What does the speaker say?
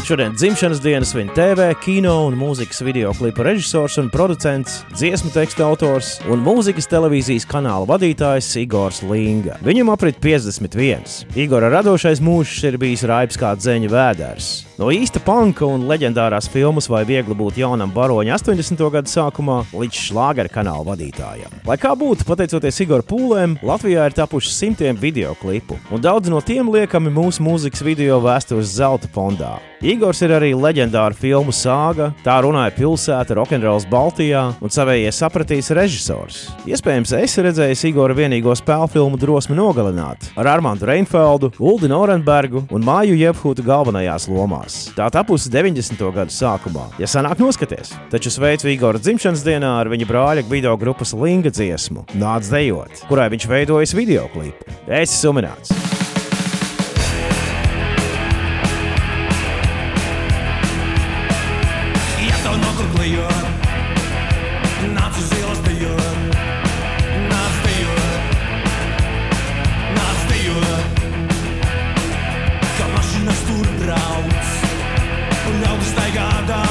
Šodien dzimšanas dienas viņa TV, kino un mūzikas videoklipa režisors un producents, dziesmu teksta autors un mūzikas televīzijas kanāla vadītājs Igors Linga. Viņam aprit 51. Igora radošais mūžs ir bijis raibs kā dzeņa vēders. No īsta panka un leģendārās filmas Vai viegli būt jaunam baroņa 80. gadu sākumā līdz šlāgera kanāla vadītājam. Lai kā būtu, pateicoties Igora pūlēm, Latvijā ir tapuši simtiem videoklipu, un daudz no tiem liekami mūsu mūzikas video vēstures zelta fondā. Igors ir arī leģendāra filmu Sāga, Tā runāja pilsēta, rokenrols Baltijā un savējie sapratīs režisors. Iespējams, esi redzējis Igora vienīgo spēļu filmu Drosmi nogalināt ar Armandu Reinfeldu, Uldi Norenbergu un Māju Jebhūtu galvenajās lomās. Tā tapusi 90. gadu sākumā. Ja sanāk, noskaties! Taču sveicu Igora dzimšanas dienā ar viņa brāļa video grupas Linga dziesmu Nāc dejot, kurai viņš veidojas videoklipu. Esi sumināts! Nāc uz ielas dejot, nāc dejot, nāc dejot, kā mašīnas tur brauc un ļaudis staigā